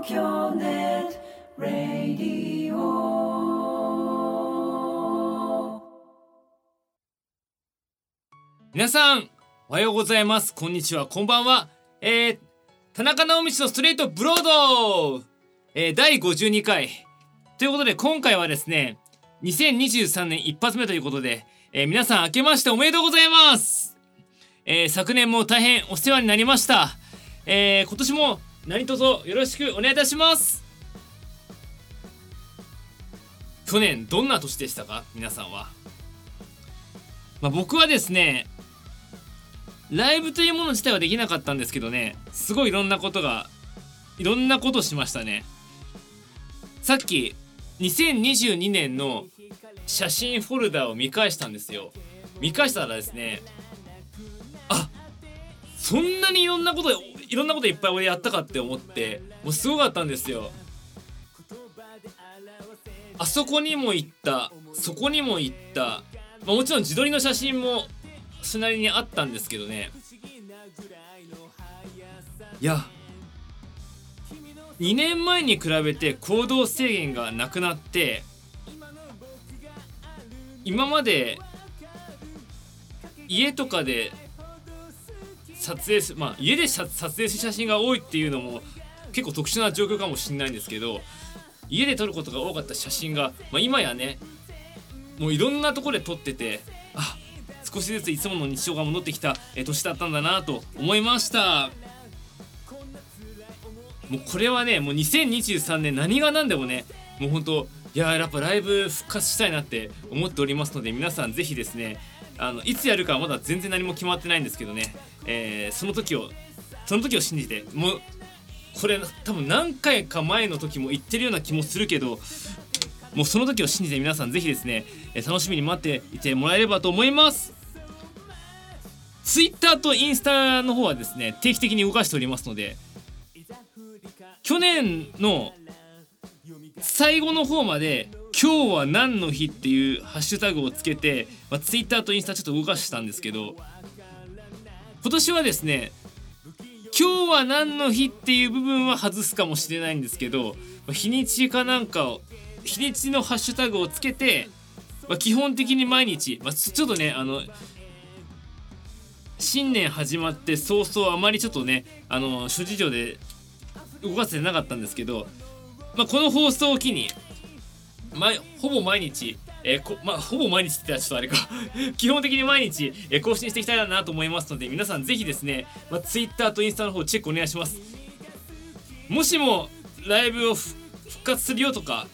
京ネットラディオ。 皆さんおはようございます、こんにちは、こんばんは。田中直道のストレートブロード、第52回ということで、今回はですね2023年一発目ということで、皆さん明けましておめでとうございます。昨年も大変お世話になりました。今年も何卒よろしくお願いいたします。去年どんな年でしたか、皆さんは。僕はですね、ライブというもの自体はできなかったんですけどね、すごいいろんなことしましたね。さっき2022年の写真フォルダを見返したんですよ。見返したらですね、そんなにいろんなこといっぱい俺やったかって思って、もうすごかったんですよ。あそこにも行った、そこにも行った、もちろん自撮りの写真もそれなりにあったんですけどね。いや、2年前に比べて行動制限がなくなって、今まで家とかで撮影す、家で撮影する写真が多いっていうのも結構特殊な状況かもしれないんですけど、家で撮ることが多かった写真が、今やね、もういろんなところで撮ってて、少しずついつもの日常が戻ってきた年だったんだなと思いました。もうこれはね、もう2023年何が何でもね、もう本当、やっぱライブ復活したいなって思っておりますので、皆さんぜひですね、いつやるかはまだ全然何も決まってないんですけどね、その時を信じて、もうこれ多分何回か前の時も言ってるような気もするけど、もうその時を信じて皆さんぜひですね、楽しみに待っていてもらえればと思います。Twitter とインスタの方はですね、定期的に動かしておりますので、去年の最後の方まで今日は何の日っていうハッシュタグをつけて、Twitter とインスタちょっと動かしたんですけど、今年はですね、今日は何の日っていう部分は外すかもしれないんですけど、日にちかなんかを、日にちのハッシュタグをつけて、基本的に毎日、ちょっとね、新年始まって早々あまりちょっとね、諸事情で動かせてなかったんですけど、この放送を機にほぼ毎日、ほぼ毎日って言ったらちょっとあれか基本的に毎日、更新していきたいなと思いますので、皆さんぜひですね、Twitter とインスタの方チェックお願いします。もしもライブを復活するよとか、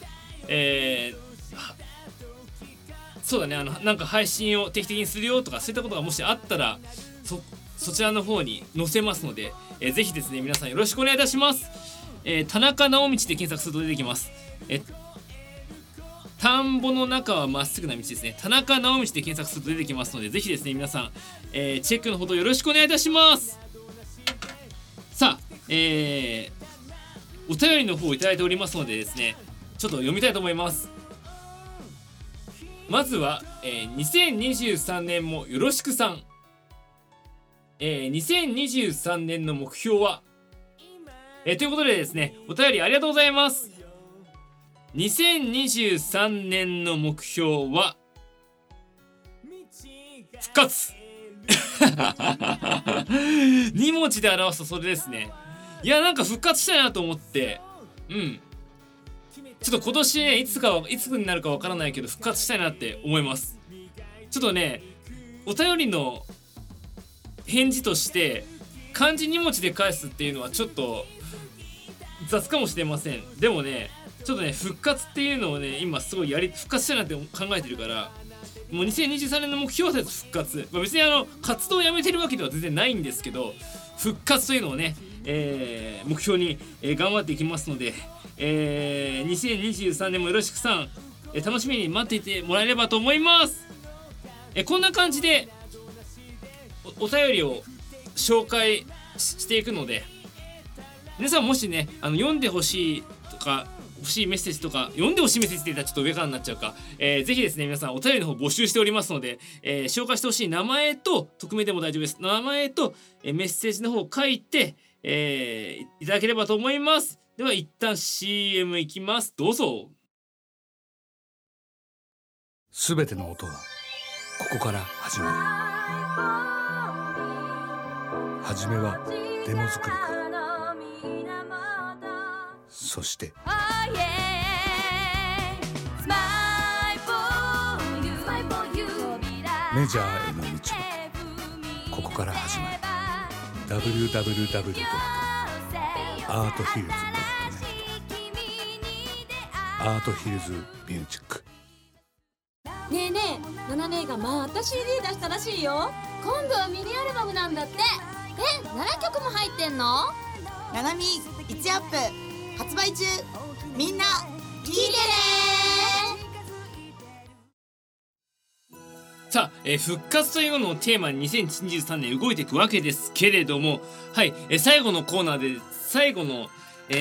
そうだね、なんか配信を定期的にするよとか、そういったことがもしあったらそちらの方に載せますので、ぜひですね、皆さんよろしくお願いいたします。田中直道で検索すると出てきます。田んぼの中はまっすぐな道ですね。田中直道で検索すると出てきますので、ぜひですね、皆さん、チェックのほどよろしくお願いいたします。さあ、お便りの方をいただいておりますのでですね、ちょっと読みたいと思います。まずは、2023年もよろしくさん。2023年の目標は、ということでですね、お便りありがとうございます。2023年の目標は復活2文字で表すとそれですね。いや、なんか復活したいなと思って、ちょっと今年ね、いつになるかわからないけど復活したいなって思います。ちょっとね、お便りの返事として漢字2文字で返すっていうのはちょっと雑かもしれません。でもね、ちょっとね、復活っていうのをね、今すごい復活したいなって考えてるから、もう2023年の目標は復活、別に活動をやめてるわけでは全然ないんですけど、復活というのをね、目標に、頑張っていきますので、2023年もよろしくさん、楽しみに待っていてもらえればと思います。こんな感じでお便りを紹介していくので、皆さんもしね、読んでほしいとか欲しいメッセージとか、読んでほしいメッセージって言ったらちょっと上からになっちゃうか、ぜひですね、皆さんお便りの方募集しておりますので、紹介してほしい名前と匿名でも大丈夫です。名前と、メッセージの方を書いて、いただければと思います。 では一旦 CM いきます。どうぞ。 すべての音はここから始まる。はじめはデモ作りから、そしてメジャーへの道もここから始まる。 www.arthhills.net アートヒルズミュージック。 ねえねえ、ナナ姉がまた CD 出したらしいよ。今度はミニアルバムなんだって。7曲も入ってんの？ ナナミ1アップ発売中。みんな聞いてね。 さあ、復活というのをテーマに2023年動いていくわけですけれども、はい、最後のコーナーで最後の、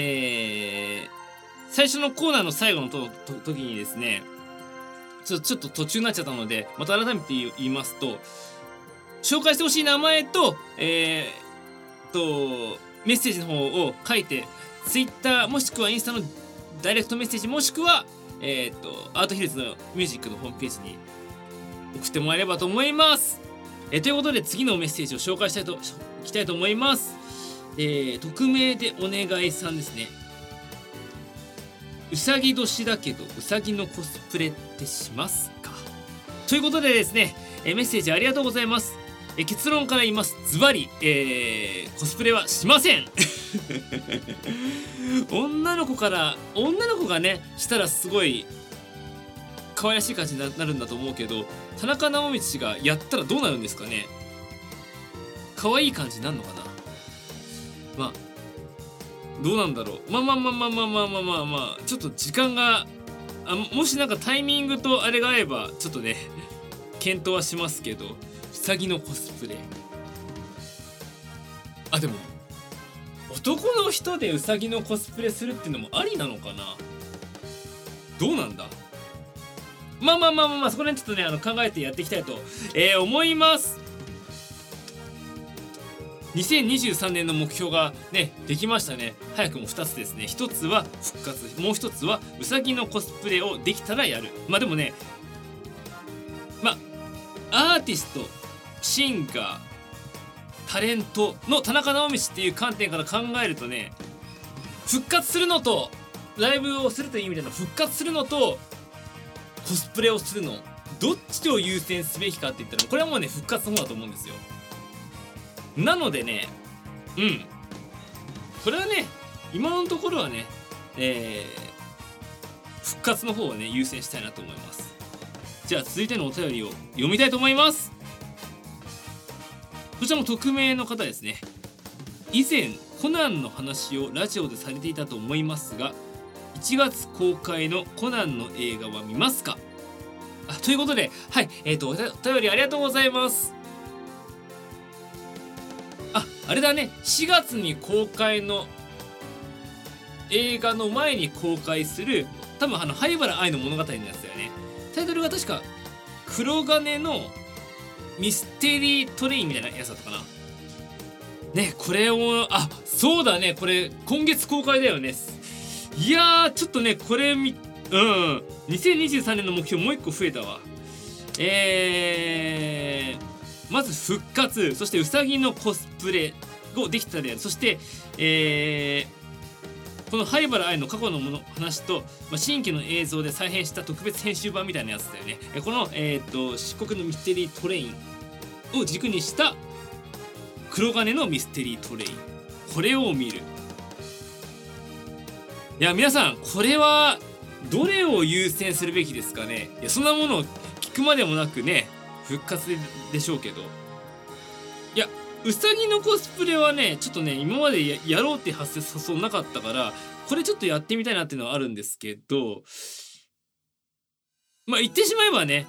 最初のコーナーの最後の時にですね、ちょっと途中になっちゃったので、また改めて言いますと、紹介してほしい名前とメッセージの方を書いて Twitter もしくはインスタのダイレクトメッセージもしくはアートヒルズのミュージックのホームページに送ってもらえればと思います。ということで次のメッセージを紹介したいと思います。匿名でお願いさんですね。うさぎ年だけどうさぎのコスプレってしますか？ということでですね、メッセージありがとうございます。結論から言います。ズバリ、コスプレはしません女の子がねしたらすごい可愛らしい感じになるんだと思うけど、田中直道がやったらどうなるんですかね。可愛い感じになるのかな。まあどうなんだろう。まあちょっと時間がもしなんかタイミングとあれが合えばちょっとね検討はしますけど、うさぎのコスプレ、でも男の人でうさぎのコスプレするっていうのもありなのかな。どうなんだ。まあそこら辺ちょっとね考えてやっていきたいと、思います。2023年の目標がねできましたね。早くも2つですね。1つは復活、もう1つはうさぎのコスプレをできたらやる。でもね、アーティスト、シンガー、タレントの田中直道っていう観点から考えるとね、復活するのとライブをするという意味での復活するのとコスプレをするの、どっちを優先すべきかって言ったらこれはもうね復活の方だと思うんですよ。なのでね、これはね今のところはね、復活の方をね優先したいなと思います。じゃあ続いてのお便りを読みたいと思います。こちらも匿名の方ですね。以前コナンの話をラジオでされていたと思いますが、1月公開のコナンの映画は見ますか？ということで、はい、お便りありがとうございます。あれだね、4月に公開の映画の前に公開する多分灰原哀の物語のやつだよね。タイトルが確か黒金のミステリートレインみたいなやつだったかなね。これをそうだね、これ今月公開だよね。いやーちょっとねこれ2023年の目標もう一個増えたわ。まず復活、そしてうさぎのコスプレをできたらやる。そして、この灰原哀の過去の話と、新規の映像で再編した特別編集版みたいなやつだよね。この、漆黒のミステリートレインを軸にした黒金のミステリートレイン、これを見る。いや皆さん、これはどれを優先するべきですかね。いやそんなものを聞くまでもなくね復活でしょうけど、いやうさぎのコスプレはねちょっとね今まで やろうって発想なかったから、これちょっとやってみたいなっていうのはあるんですけど、言ってしまえばね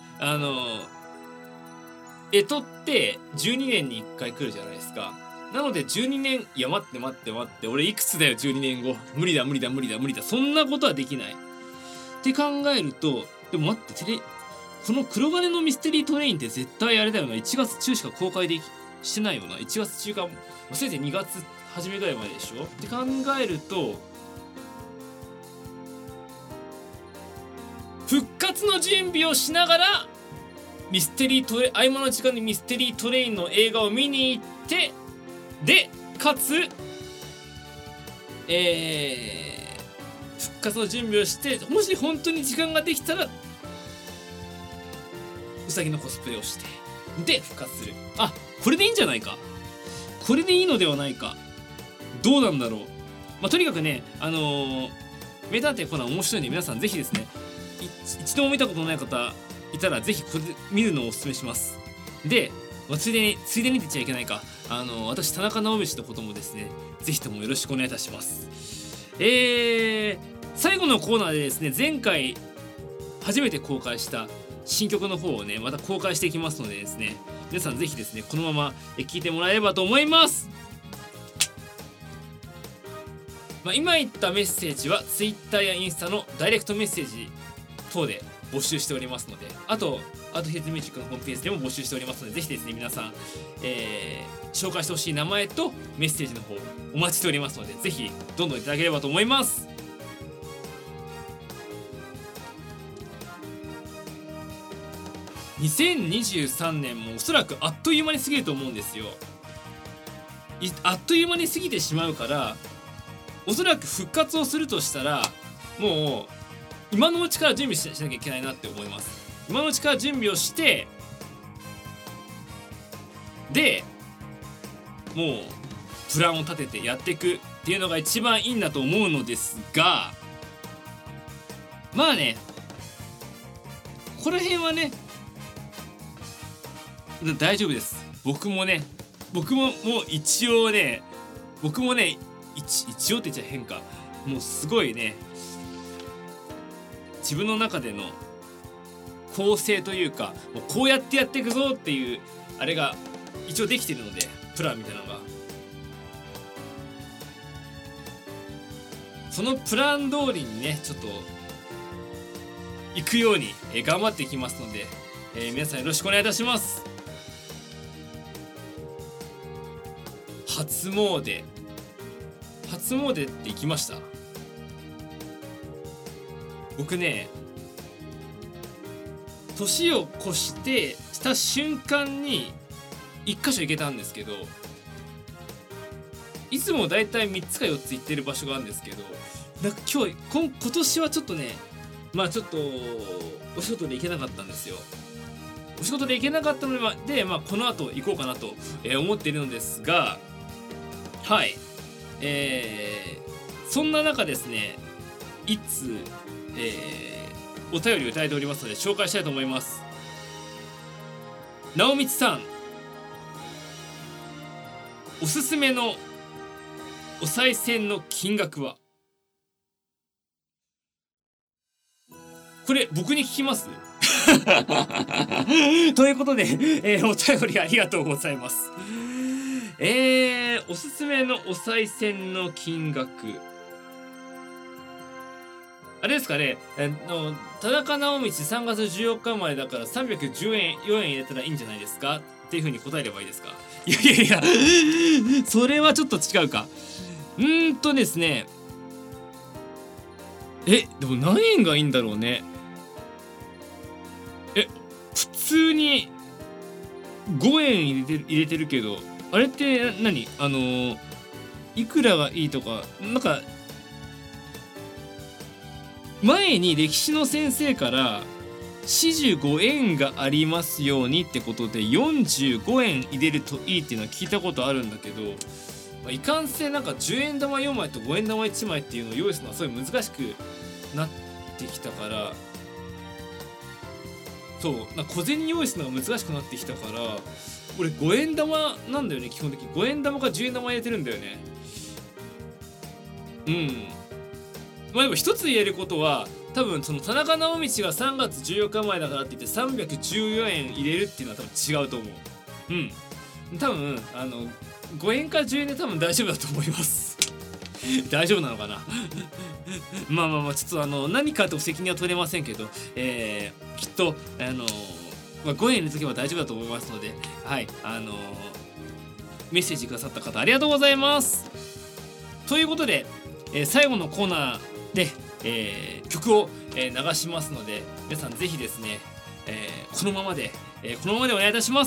干支って12年に1回来るじゃないですか。なので12年、いや待って俺いくつだよ12年後、無理だそんなことはできないって考えると、でも待ってこの黒金のミステリートレインって絶対あれだよな、1月中しか公開してないよな。1月中かせいぜい2月初めぐらいまででしょって考えると、 活の準備をしながらミステリートレ合間の時間にミステリートレインの映画を見に行って、でかつ復活の準備をして、もし本当に時間ができたらウサギのコスプレをしてで復活する。あ、これでいいんじゃないか。これでいいのではないか。どうなんだろう。とにかくね、名探偵コナン面白いんで、皆さんぜひですね、一度も見たことのない方いたらぜひこれで見るのをおすすめします。で、ついでにって言っちゃいけないか、私田中直道のこともですね、ぜひともよろしくお願いいたします。最後のコーナーでですね、前回初めて公開した新曲の方をね、また公開していきますのでですね、皆さんぜひですね、このまま聴いてもらえればと思います。今言ったメッセージは Twitter やインスタのダイレクトメッセージ等で募集しておりますので、あとヘッズミュージックのホームページでも募集しておりますので、ぜひですね皆さん、紹介してほしい名前とメッセージの方お待ちしておりますので、ぜひどんどんいただければと思います。2023年もおそらくあっという間に過ぎると思うんですよ。あっという間に過ぎてしまうから、おそらく復活をするとしたらもう今のうちから準備しなきゃいけないなって思います。今のうちから準備をして、でもうプランを立ててやっていくっていうのが一番いいんだと思うのですが、ね、この辺はね大丈夫です。僕ももう一応ね、一応って言っちゃ変か、もうすごいね、自分の中での構成というか、もうこうやってやっていくぞっていうあれが一応できてるので、プランみたいなのが、そのプラン通りにねちょっと行くように頑張っていきますので、皆さんよろしくお願いいたします。初詣って行きました？僕ね、年を越した瞬間に1箇所行けたんですけど、いつもだいたい3つか4つ行ってる場所があるんですけど、なんか今年はちょっとね、ちょっとお仕事で行けなかったんですよ。お仕事で行けなかったので、この後行こうかなと思っているのですが、はい、そんな中ですね、いつ、お便りをいただいておりますので紹介したいと思います。直道さん、おすすめのお賽銭の金額は？これ僕に聞きますということで、お便りありがとうございます。おすすめのお賽銭の金額、あれですかね、田中直道3月14日前だから314円入れたらいいんじゃないですかっていう風に答えればいいですか？いやそれはちょっと違うか。ですね、でも何円がいいんだろうね。普通に5円入れてるけど、あれって何？いくらがいいとか、なんか前に歴史の先生から45円がありますようにってことで45円入れるといいっていうのは聞いたことあるんだけど、いかんせんなんか10円玉4枚と5円玉1枚っていうのを用意するのはすごい難しくなってきたから、そうなんか小銭用意するのが難しくなってきたから、俺5円玉なんだよね。基本的に5円玉か10円玉入れてるんだよね。でも一つ言えることは、多分その田中直道が3月14日前だからって言って314円入れるっていうのは多分違うと思う。多分5円か10円で多分大丈夫だと思います大丈夫なのかなちょっと何かと責任は取れませんけど、きっと5円入れとけば大丈夫だと思いますので、はい、メッセージくださった方ありがとうございます。ということで、最後のコーナーで曲を、流しますので、皆さんぜひですね、このままでお願いいたします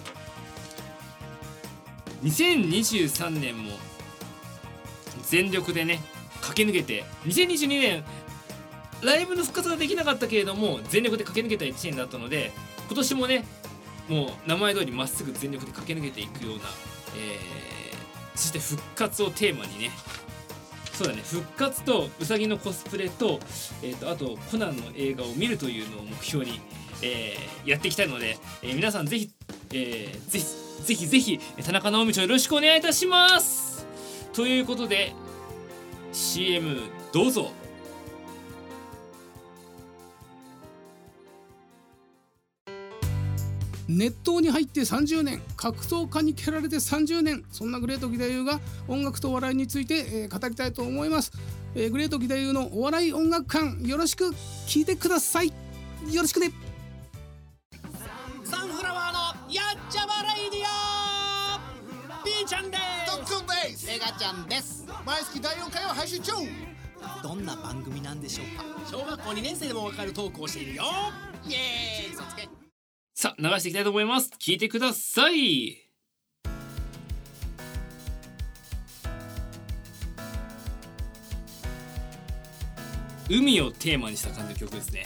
。2023年も全力でね駆け抜けて、2022年ライブの復活ができなかったけれども全力で駆け抜けた1年だったので、今年もねもう名前通りまっすぐ全力で駆け抜けていくような、そして復活をテーマにね、そうだね、復活とうさぎのコスプレと、あとコナンの映画を見るというのを目標に、やっていきたいので、皆さんぜひ、ぜひ田中直道をよろしくお願いいたします。ということで CM どうぞ。 熱湯に入って30年、格闘家に蹴られて30年、そんなグレート義太夫が音楽とお笑いについて、語りたいと思います。グレート義太夫のお笑い音楽館、よろしく聞いてください。よろしくね。 サンフラワーのやっちゃまレイディオ、ピーちゃんですトッツンです。 エガちゃんです。 毎月第4回を配信中。 どんな番組なんでしょうか。小学校2年生でもわかるトークをしているよ。イエーイ、そつけ。 さあ流していきたいと思います。聞いてください。海をテーマにした感じの曲ですね。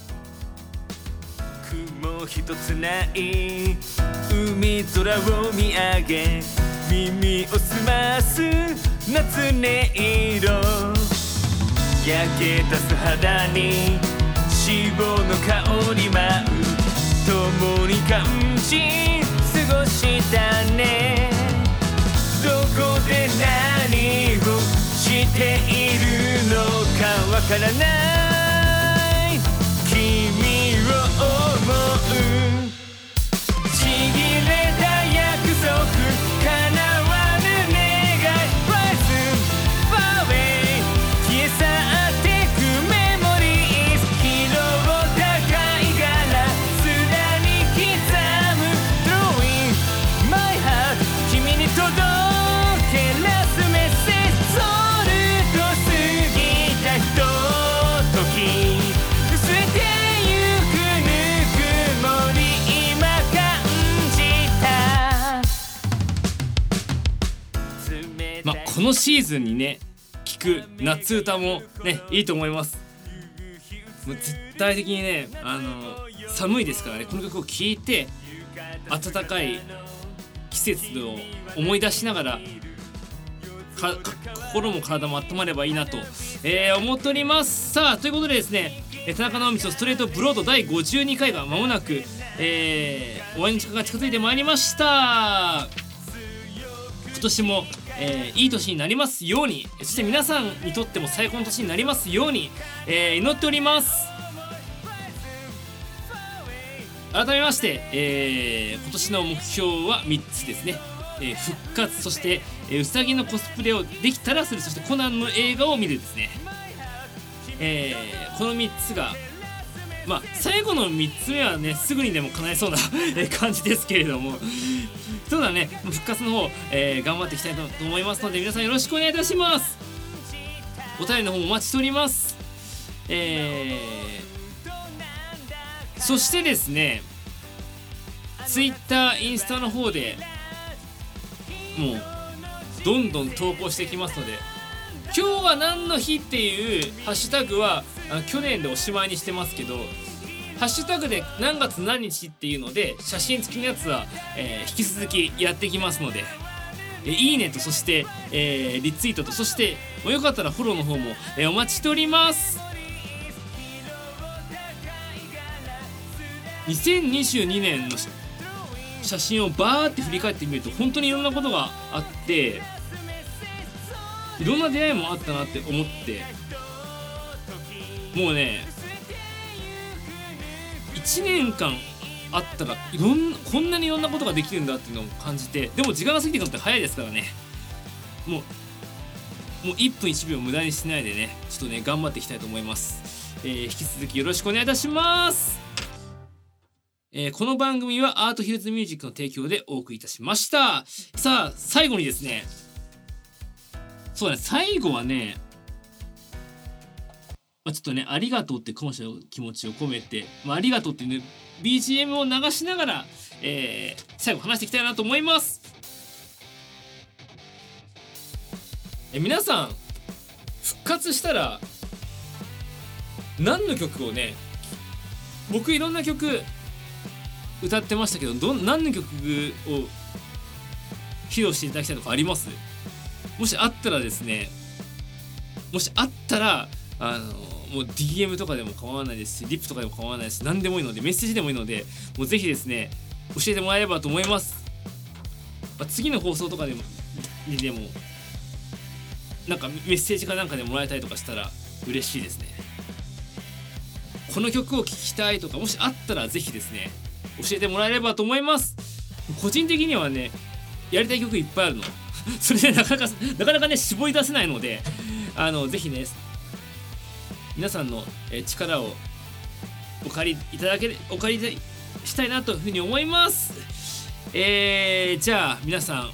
雲一つない海空を見上げ、耳を澄ます夏音色、焼け出す肌に脂肪の香り舞う、共に感じ過ごしたね。どこで何をしているのかわからない、君を思う。ちぎれた約束、叶わぬ願い、 Rise far away 消え去ってくメモリーズ、色を高い柄砂に刻む Throwing my heart 君に届けラスメッセージ、そると過ぎたひととき、薄れてゆくぬくもり今感じた。 このシーズンにね聴く夏歌もねいいと思います。もう絶対的にね寒いですからね、この曲を聴いて暖かい季節を思い出しながら心も体も温まればいいなと、思っております。さあということでですね、田中直道のストレートブロード第52回が間もなく、終わりの時間が近づいてまいりました。今年も、いい年になりますように、そして皆さんにとっても最高の年になりますように、祈っております。改めまして、今年の目標は3つですね。復活、そして、うさぎのコスプレをできたらする、そしてコナンの映画を見るですね。この3つが最後の3つ目はねすぐにでも叶えそうな感じですけれども、そうだね、復活の方、頑張っていきたいと思いますので、皆さんよろしくお願いいたします。お便りの方もお待ちしております。そしてですね、Twitter、インスタの方でもうどんどん投稿していきますので、今日は何の日っていうハッシュタグは去年でおしまいにしてますけど、ハッシュタグで何月何日っていうので写真付きのやつは、引き続きやっていきますので、いいねと、そして、リツイートと、そしてよかったらフォローの方も、お待ちしております。2022年の写真をバーって振り返ってみると本当にいろんなことがあって、いろんな出会いもあったなって思って、もうね1年間あったらこんなにいろんなことができるんだっていうのを感じて、でも時間が過ぎていくのって早いですからね、もう1分1秒無駄にしないでね、ちょっとね頑張っていきたいと思います。引き続きよろしくお願いいたします。この番組はアートヒルズミュージックの提供でお送りいたしました。さあ最後にですね、そうだね、最後はねちょっとねありがとうって感謝の気持ちを込めて、ありがとうっていう、ね、BGM を流しながら、最後話していきたいなと思います。皆さん復活したら何の曲をね、僕いろんな曲歌ってましたけど、何の曲を披露していただきたいとかあります？もしあったらですね、もう DM とかでも構わないですし、リップとかでも構わないですし、何でもいいので、メッセージでもいいので、もうぜひですね教えてもらえればと思います。次の放送とかでもなんかメッセージかなんかでもらえたりとかしたら嬉しいですね。この曲を聴きたいとかもしあったらぜひですね教えてもらえればと思います。個人的にはねやりたい曲いっぱいあるのそれでなかなかね絞り出せないので、ぜひね皆さんの力をお借りしたいなというふうに思います。じゃあ皆さん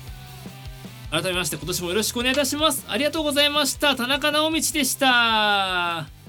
改めまして今年もよろしくお願いいたします。ありがとうございました。田中直道でした。